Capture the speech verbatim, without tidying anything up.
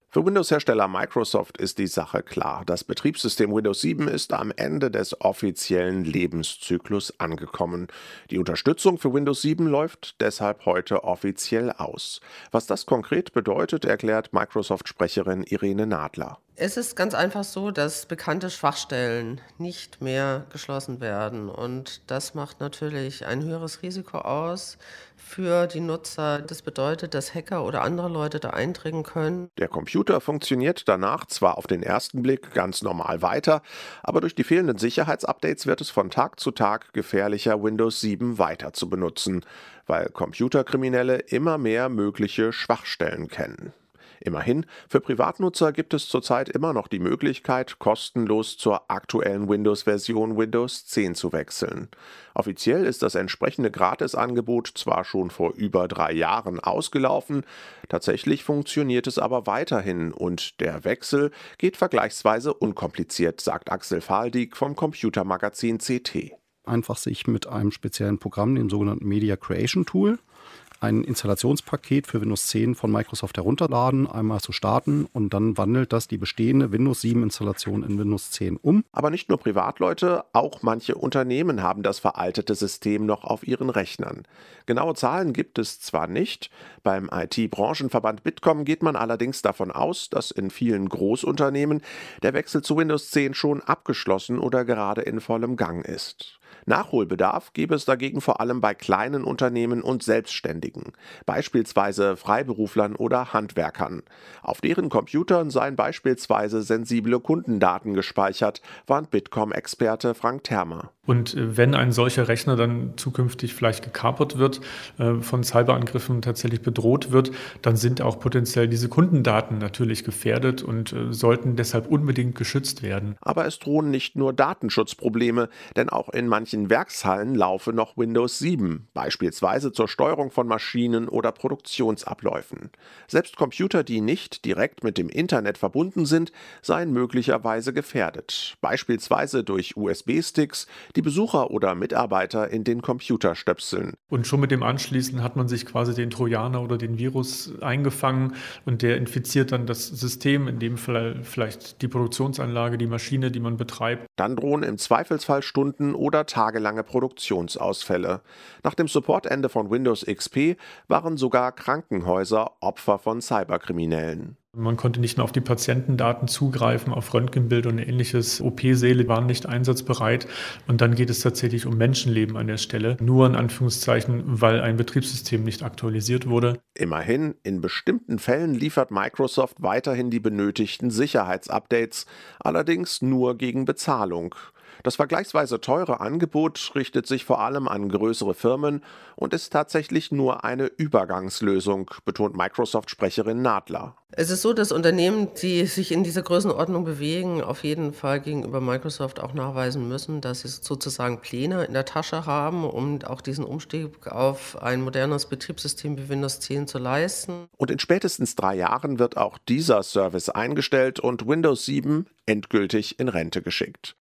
Für Windows-Hersteller Microsoft ist die Sache klar. Das Betriebssystem Windows sieben ist am Ende des offiziellen Lebenszyklus angekommen. Die Unterstützung für Windows sieben läuft deshalb heute offiziell aus. Was das konkret bedeutet, erklärt Microsoft-Sprecherin Irene Nadler. Es ist ganz einfach so, dass bekannte Schwachstellen nicht mehr geschlossen werden. Und das macht natürlich ein höheres Risiko aus für die Nutzer. Das bedeutet, dass Hacker oder andere Leute da eindringen können. Der Computer funktioniert danach zwar auf den ersten Blick ganz normal weiter, aber durch die fehlenden Sicherheitsupdates wird es von Tag zu Tag gefährlicher, Windows sieben weiter zu benutzen, weil Computerkriminelle immer mehr mögliche Schwachstellen kennen. Immerhin, für Privatnutzer gibt es zurzeit immer noch die Möglichkeit, kostenlos zur aktuellen Windows-Version Windows zehn zu wechseln. Offiziell ist das entsprechende Gratisangebot zwar schon vor über drei Jahren ausgelaufen, tatsächlich funktioniert es aber weiterhin und der Wechsel geht vergleichsweise unkompliziert, sagt Axel Fahldieck vom Computermagazin C T. Einfach sich mit einem speziellen Programm, dem sogenannten Media Creation Tool, ein Installationspaket für Windows zehn von Microsoft herunterladen, einmal zu starten und dann wandelt das die bestehende Windows sieben Installation in Windows zehn um. Aber nicht nur Privatleute, auch manche Unternehmen haben das veraltete System noch auf ihren Rechnern. Genaue Zahlen gibt es zwar nicht, beim I T-Branchenverband Bitkom geht man allerdings davon aus, dass in vielen Großunternehmen der Wechsel zu Windows zehn schon abgeschlossen oder gerade in vollem Gang ist. Nachholbedarf gäbe es dagegen vor allem bei kleinen Unternehmen und Selbstständigen, beispielsweise Freiberuflern oder Handwerkern. Auf deren Computern seien beispielsweise sensible Kundendaten gespeichert, warnt Bitkom-Experte Frank Thermer. Und wenn ein solcher Rechner dann zukünftig vielleicht gekapert wird, äh, von Cyberangriffen tatsächlich bedroht wird, dann sind auch potenziell diese Kundendaten natürlich gefährdet und äh, sollten deshalb unbedingt geschützt werden. Aber es drohen nicht nur Datenschutzprobleme, denn auch in manchen Werkshallen laufe noch Windows sieben, beispielsweise zur Steuerung von Maschinen oder Produktionsabläufen. Selbst Computer, die nicht direkt mit dem Internet verbunden sind, seien möglicherweise gefährdet, beispielsweise durch U S B-Sticks, die Besucher oder Mitarbeiter in den Computer stöpseln. Und schon mit dem Anschließen hat man sich quasi den Trojaner oder den Virus eingefangen und der infiziert dann das System, in dem Fall vielleicht die Produktionsanlage, die Maschine, die man betreibt. Dann drohen im Zweifelsfall Stunden- oder tagelange Produktionsausfälle. Nach dem Supportende von Windows X P waren sogar Krankenhäuser Opfer von Cyberkriminellen. Man konnte nicht mehr auf die Patientendaten zugreifen, auf Röntgenbilder und ähnliches. O P-Säle waren nicht einsatzbereit. Und dann geht es tatsächlich um Menschenleben an der Stelle. Nur in Anführungszeichen, weil ein Betriebssystem nicht aktualisiert wurde. Immerhin, in bestimmten Fällen liefert Microsoft weiterhin die benötigten Sicherheitsupdates, allerdings nur gegen Bezahlung. Das vergleichsweise teure Angebot richtet sich vor allem an größere Firmen und ist tatsächlich nur eine Übergangslösung, betont Microsoft-Sprecherin Nadler. Es ist so, dass Unternehmen, die sich in dieser Größenordnung bewegen, auf jeden Fall gegenüber Microsoft auch nachweisen müssen, dass sie sozusagen Pläne in der Tasche haben, um auch diesen Umstieg auf ein modernes Betriebssystem wie Windows zehn zu leisten. Und in spätestens drei Jahren wird auch dieser Service eingestellt und Windows sieben endgültig in Rente geschickt.